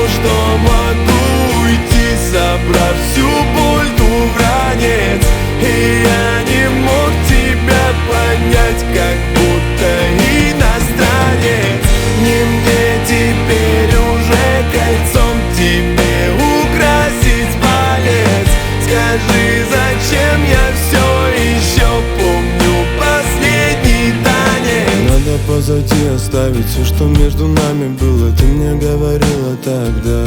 что могу уйти, собрав всю боль ту в ранец. И я не мог тебя понять, как будто иностранец. Не мне теперь уже кольцом тебе украсить палец. Скажи, зачем я все еще помню последний танец? Надо позади оставить все, что между нами было. Ты мне говорила тогда: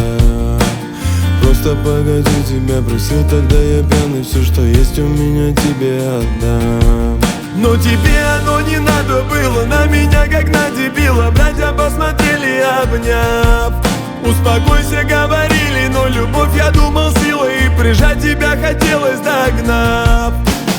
просто погоди, тебя просил тогда я пьяный. Все, что есть у меня, тебе отдам. Но тебе оно не надо было, на меня как на дебила. Братья посмотрели, обняв. Успокойся, говорили, но любовь, я думал, сила. И прижать тебя хотелось, догнав.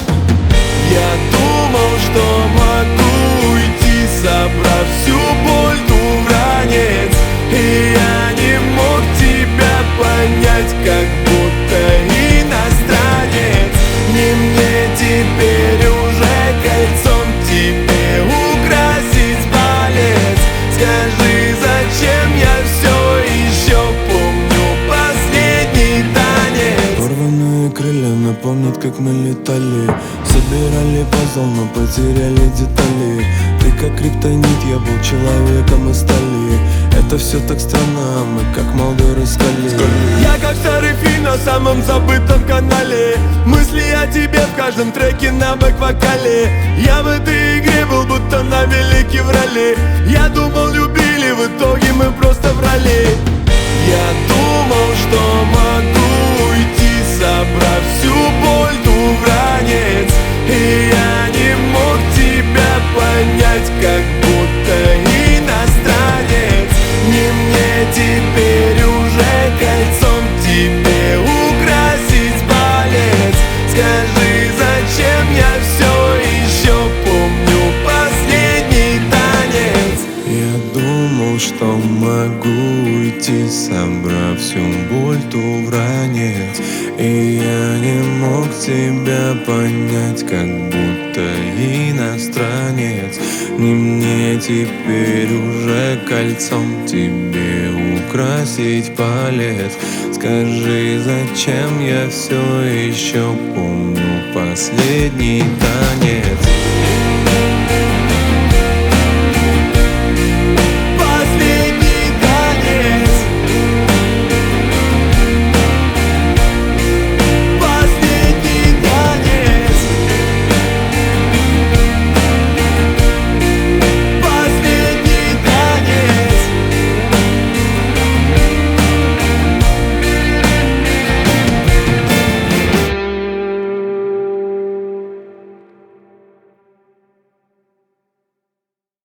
Я думал, что могу уйти, собрав всю боль ту в ранец. И я не мог тебя понять, как будто иностранец. Не мне теперь уже кольцом тебе украсить палец. Скажи, зачем я все еще помню последний танец? Порванные крылья напомнят, как мы летали. Собирали пазл, но потеряли детали. Ты как криптонит, я был человеком из стали. Это все так странно, мы как молдеры скали. Я как старый фильм на самом забытом канале. Мысли о тебе в каждом треке на бэк-вокале. Я в этой игре был будто на велике в роли. Я думал, любили, в итоге мы просто врали. Я думал, что могу уйти, собрав всю боль ту в ранец. И я не мог тебя понять, как будто иностранец. Не мне теперь уже кольцом тебе украсить палец. Скажи, зачем я все еще помню последний танец? Я думал, что могу уйти, собрав всю боль ту в ранец. И я не мог тебя понять, как будто иностранец. Не мне теперь уже кольцом тебе украсить палец. Скажи, зачем я все еще помню последний танец?